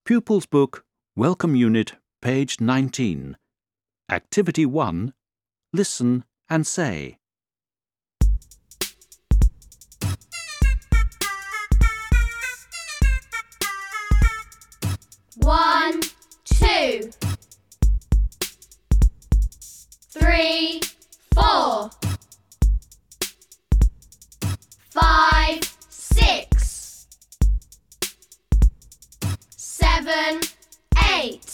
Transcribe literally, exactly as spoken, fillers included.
Pupils Book, Welcome Unit, page nineteen. Activity one. Listen and say. One, two, three, four, five, six, seven, eight.